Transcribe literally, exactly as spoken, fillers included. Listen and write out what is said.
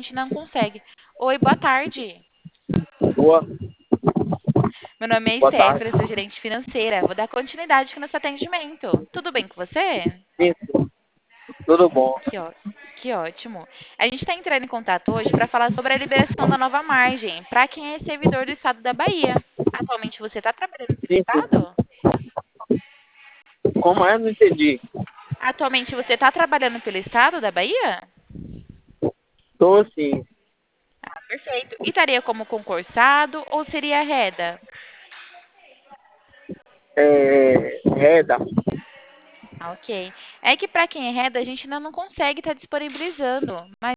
gente não consegue. Oi, boa tarde. Boa, Meu nome é boa Stephanie, tarde. eu sou gerente financeira. Vou dar continuidade aqui no seu atendimento. Tudo bem com você? Sim, tudo bom. Que, ó, que ótimo. A gente está entrando em contato hoje para falar sobre a liberação da nova margem para quem é servidor do estado da Bahia. Atualmente você está trabalhando pelo Sim, sim. estado? Como é? Não entendi. Atualmente você está trabalhando pelo estado da Bahia? Tô sim. Perfeito. E estaria como concursado ou seria reda? É, Reda. Ah, ok. É que para quem é reda, a gente ainda não consegue estar disponibilizando, mas